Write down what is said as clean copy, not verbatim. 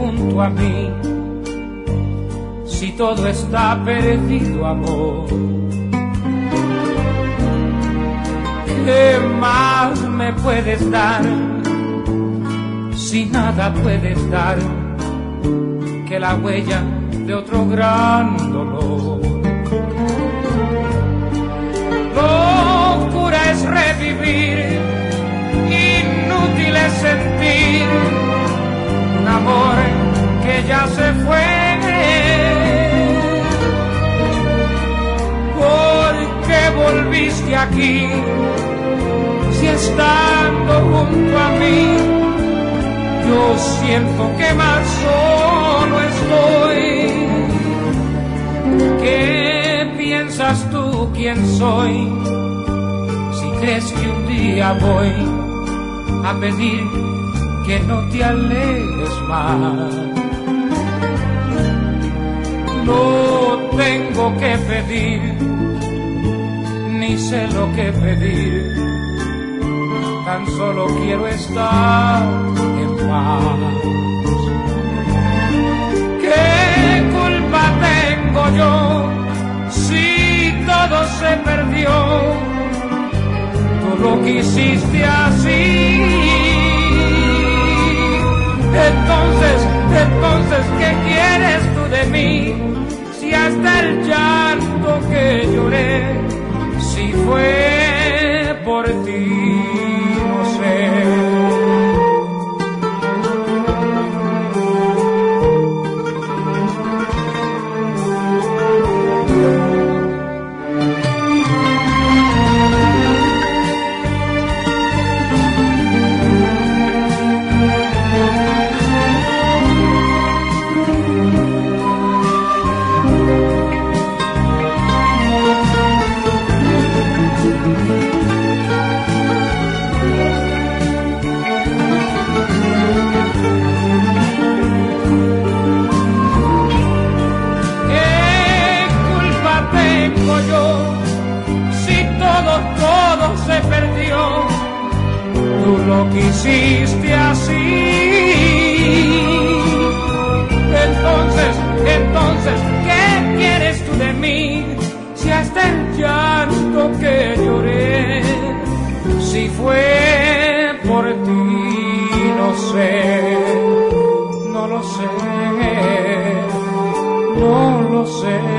junto a mí. Si todo está perdido, amor, ¿qué más me puedes dar? Si nada puedes dar que la huella de otro gran dolor. Locura es revivir, inútil es sentir un amor que ya se fue. ¿Por qué volviste aquí si estando junto a mí yo siento que más solo estoy? ¿Qué piensas tú quién soy? Si crees que un día voy a pedir que no te alejes más. No tengo que pedir, ni sé lo que pedir, tan solo quiero estar en paz. ¿Qué culpa tengo yo si todo se perdió? Tú lo quisiste así. Entonces, ¿qué quieres tú de mí? Si hasta el llanto que lloré, si fue por ti, no sé. Todo se perdió, tú lo quisiste así. Entonces, ¿qué quieres tú de mí? Si hasta el llanto que lloré, si fue por ti, no sé, no lo sé, no lo sé.